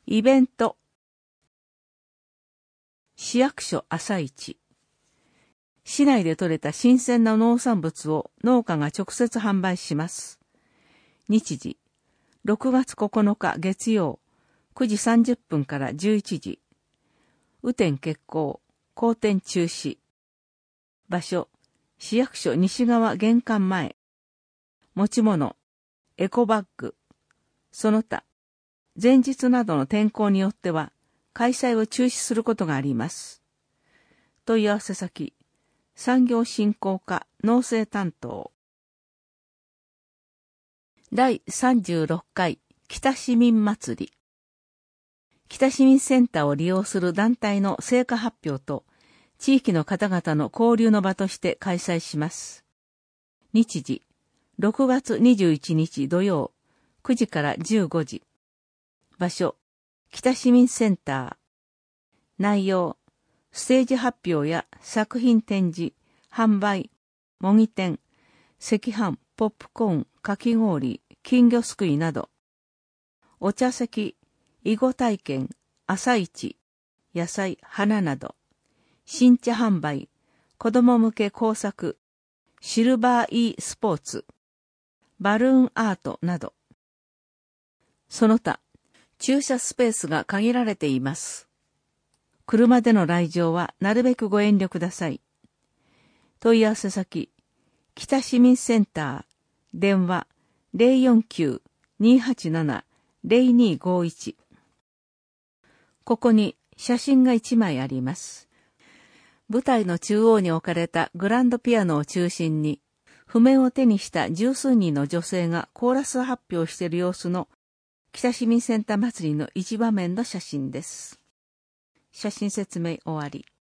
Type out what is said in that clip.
イベント。市役所朝市。市内で採れた新鮮な農産物を農家が直接販売します。日時、6月9日月曜、9時30分から11時。雨天決行、好天中止。場所、市役所西側玄関前。持ち物、エコバッグ。その他、前日などの天候によっては、開催を中止することがあります。問い合わせ先、産業振興課農政担当。第36回北市民祭り。北市民センターを利用する団体の成果発表と、地域の方々の交流の場として開催します。日時、6月21日土曜、9時から15時。場所、北市民センター。内容、ステージ発表や作品展示、販売、模擬店、赤飯、ポップコーン、かき氷、金魚すくいなど。お茶席、囲碁体験、朝市、野菜、花など。新茶販売、子供向け工作、シルバー e スポーツ、バルーンアートなど。その他、駐車スペースが限られています。車での来場はなるべくご遠慮ください。問い合わせ先、北市民センター、電話 049-287-0251。ここに写真が1枚あります。舞台の中央に置かれたグランドピアノを中心に、譜面を手にした十数人の女性がコーラス発表している様子の北市民センター祭りの一場面の写真です。写真説明終わり。